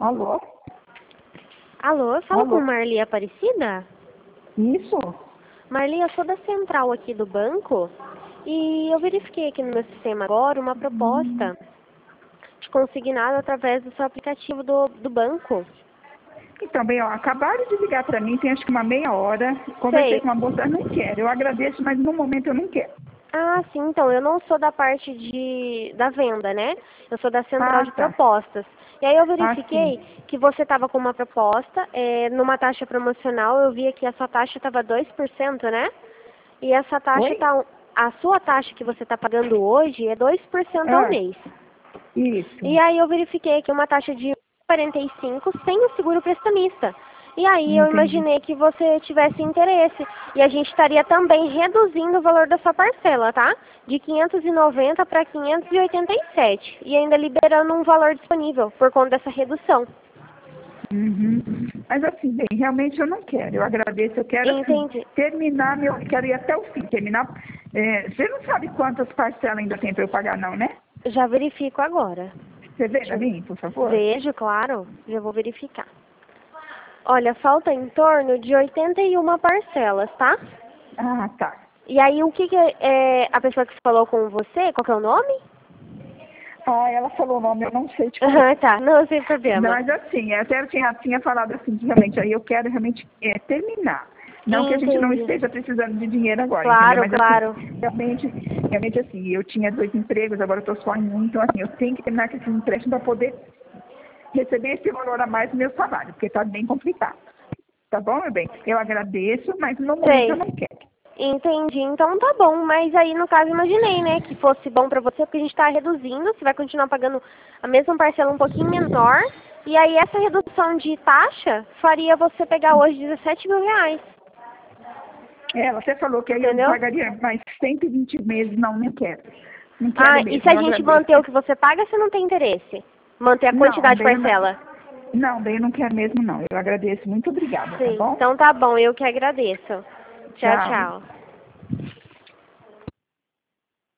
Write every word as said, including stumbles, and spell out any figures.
Alô? Alô, eu falo Alô? com Marli Aparecida? Isso? Marli, eu sou da central aqui do banco e eu verifiquei aqui no meu sistema agora uma proposta de consignado através do seu aplicativo do, do banco. Então, bem, ó, acabaram de ligar para mim, tem acho que uma meia hora. Conversei Sei. com uma moça, não quero. Eu agradeço, mas no momento eu não quero. Ah, sim, então, eu não sou da parte de, da venda, né? Eu sou da central Ah, de tá. propostas. E aí eu Ah, sim. verifiquei que você estava com uma proposta, é, numa taxa promocional, eu vi que a sua taxa estava dois por cento, né? E essa taxa Oi? tá, a sua taxa que você está pagando hoje é dois por cento ao Ah, mês. isso. E aí eu verifiquei que uma taxa de quarenta e cinco sem o seguro prestamista. E aí eu Entendi. imaginei que você tivesse interesse. E a gente estaria também reduzindo o valor da sua parcela, tá? De quinhentos e noventa para quinhentos e oitenta e sete. E ainda liberando um valor disponível por conta dessa redução. Uhum. Mas assim, bem, realmente eu não quero. Eu agradeço, eu quero assim, Entendi. terminar meu. Quero ir até o fim, terminar. É, você não sabe quantas parcelas ainda tem para eu pagar, não, né? Já verifico agora. Você vê Deixa pra eu... mim, por favor? Vejo, claro. Já vou verificar. Olha, falta em torno de oitenta e uma parcelas, tá? Ah, tá. E aí, o que, que é a pessoa que falou com você, qual que é o nome? Ah, ela falou o nome, eu não sei te falar. Ah, tá, não, sem problema. Mas assim, até eu tinha, tinha falado assim, que realmente, aí eu quero realmente é, terminar. Não que a gente não Entendi. esteja precisando de dinheiro agora, entendeu? Claro, Mas assim, claro. realmente, realmente assim, eu tinha dois empregos, agora eu estou só em um, então assim, eu tenho que terminar com esse empréstimo para poder receber esse valor a mais do meu salário, porque está bem complicado. Tá bom, meu bem? Eu agradeço, mas no momento eu Sei. não quero. Entendi. Então tá bom, mas aí no caso imaginei, né, que fosse bom pra você, porque a gente tá reduzindo, você vai continuar pagando a mesma parcela um pouquinho menor, e aí essa redução de taxa faria você pegar hoje dezessete mil reais, É, Ela até falou que aí eu entendeu? pagaria mais cento e vinte meses, não, não quero. Não quero Ah, e se mesmo, a eu gente agradeço. manter o que você paga, você não tem interesse? Manter a Não, quantidade de bem, eu não, parcela? não, bem, eu não quero mesmo, não. Eu agradeço, muito obrigada, tá Sim. bom? Então tá bom, eu que agradeço. Tchau, Tchau. tchau.